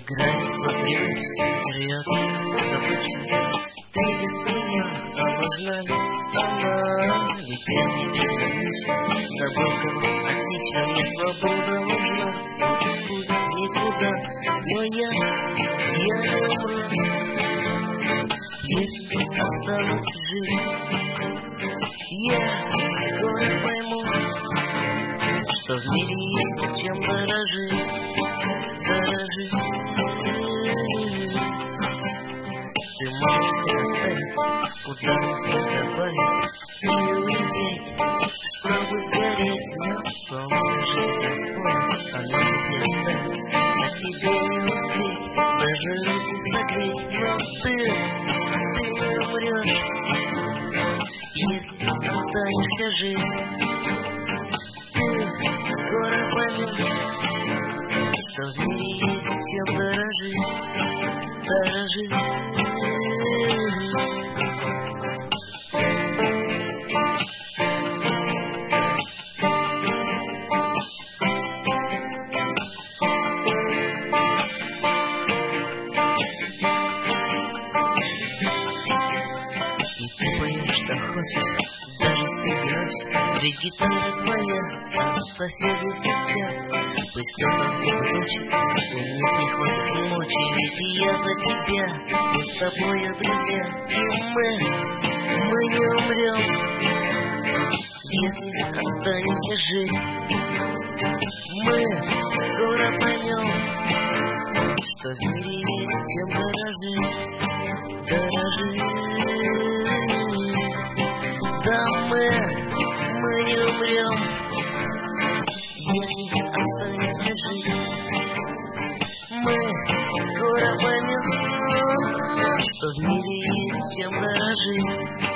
Играет по привычке, рвется, как обычно. Третья струна, а нужна ли она? Ведь всем не безразлично, забыл кого отлично. Мне свобода нужна, пусть будет никуда. Но я не умру, если останусь жить. Я скоро пойму, что в мире есть чем дорожить. Ты можешь все оставить, куда-нибудь добавить и улететь, чтобы сгореть на солнце. Жить Господь, оно не оставит, а тебе не успеть даже руки согреть. Но ты не умрешь, если останешься жить. Ты скоро поймешь, что в мире есть чем дорожить. И ты поешь, что хочешь, даже среди ночи. Ведь гитара твоя, а соседи все спят. Пусть кто-то зубы точит, у них не хватит мочи. Ведь и я за тебя, мы с тобою друзья. И мы не умрем, если останемся жить. Мы скоро поймем, что в мире есть чем дорожить. Да мы не умрем, если останемся жить. Мы скоро поймем, что в мире есть чем дорожить.